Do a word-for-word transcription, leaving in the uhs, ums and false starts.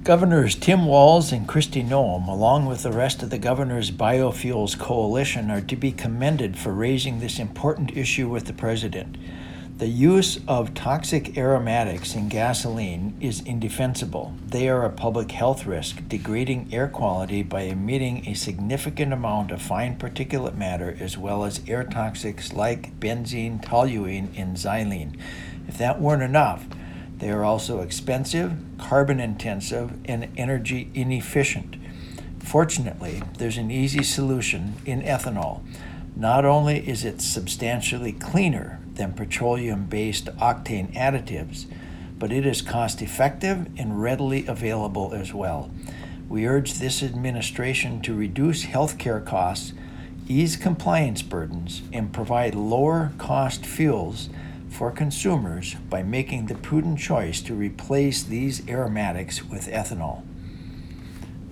Governors Tim Walz and Kristi Noem, along with the rest of the Governors Biofuels Coalition, are to be commended for raising this important issue with the President. The use of toxic aromatics in gasoline is indefensible. They are a public health risk, degrading air quality by emitting a significant amount of fine particulate matter as well as air toxics like benzene, toluene, and xylene. If that weren't enough, they are also expensive, carbon-intensive, and energy inefficient. Fortunately, there's an easy solution in ethanol. Not only is it substantially cleaner than petroleum-based octane additives, but it is cost-effective and readily available as well. We urge this administration to reduce healthcare costs, ease compliance burdens, and provide lower-cost fuels for consumers by making the prudent choice to replace these aromatics with ethanol.